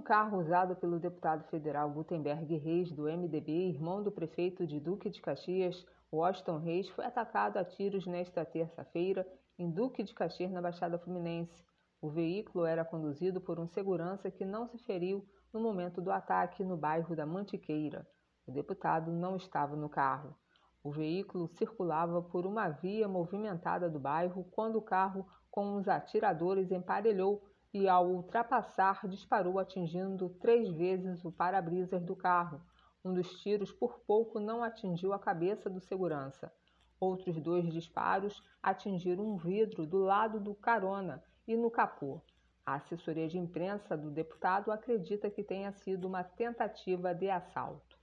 carro usado pelo deputado federal Gutenberg Reis, do MDB, irmão do prefeito de Duque de Caxias, Washington Reis, foi atacado a tiros nesta terça-feira em Duque de Caxias, na Baixada Fluminense. O veículo era conduzido por um segurança que não se feriu no momento do ataque no bairro da Mantiqueira. O deputado não estava no carro. O veículo circulava por uma via movimentada do bairro quando o carro com os atiradores emparelhou e, ao ultrapassar, disparou atingindo 3 vezes o para-brisas do carro. Um dos tiros por pouco não atingiu a cabeça do segurança. Outros 2 disparos atingiram um vidro do lado do carona e no capô. A assessoria de imprensa do deputado acredita que tenha sido uma tentativa de assalto.